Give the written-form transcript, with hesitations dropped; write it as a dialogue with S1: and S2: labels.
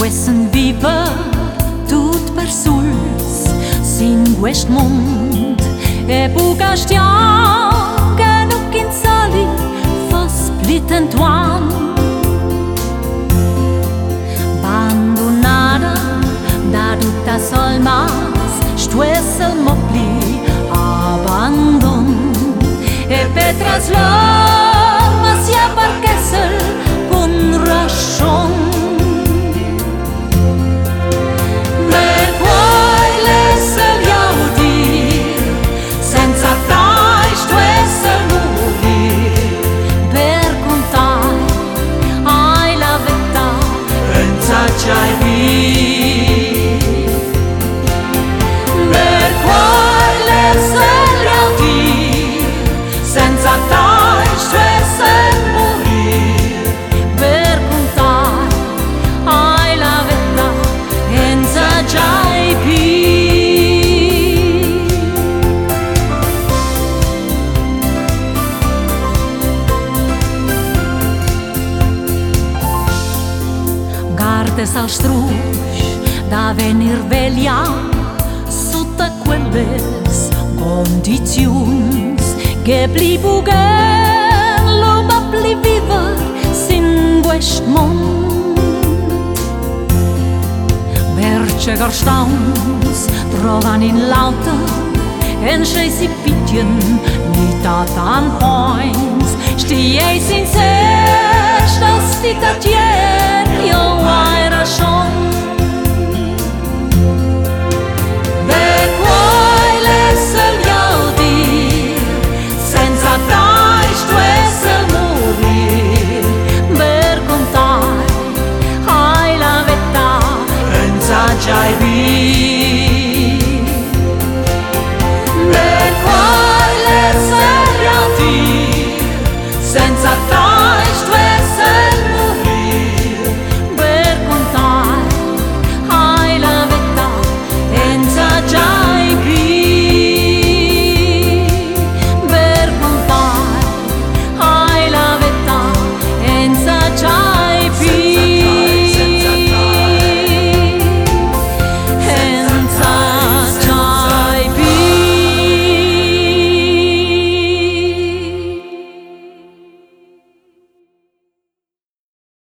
S1: Puessen viver tut per suls sin quest mond e buca stiam che nuc in sali fa splitten tuan abbandonada da tutta solmas stuessel mopli abandon e petras l'orma si apparchessel con rascion. Gardes al struix da venir veglia sotto quelles condizions che pli buguen l'uomo pli viver sin quest mond. Merce garstauns trovan in lauter en schei si pitjen nit a tan points stiei sincer stas dit dat io hai ragion. Per quai l'essel gaudir senza dai stuessel morir per contar hai la verità senza già